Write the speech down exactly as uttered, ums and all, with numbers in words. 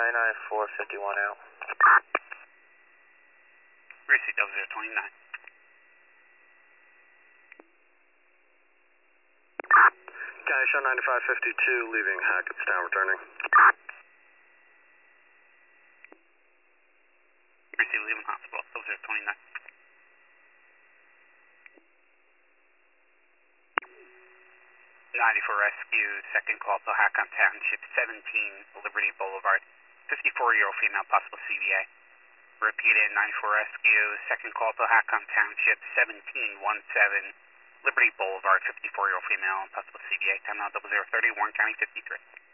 nine nine four fifty-one out. Receipt double zero twenty-nine. County show ninety-five fifty-two, leaving Hackettstown, returning. Receipt leaving hospital, double zero twenty-nine. ninety-four rescue, second call to Hackon Township, seventeen Liberty Boulevard, fifty-four-year-old female, possible C V A. Repeated, ninety-four rescue, second call to Hackon Township, seventeen seventeen Liberty Boulevard, fifty-four-year-old female, possible C V A. Time now double zero thirty, Warren County fifty-three.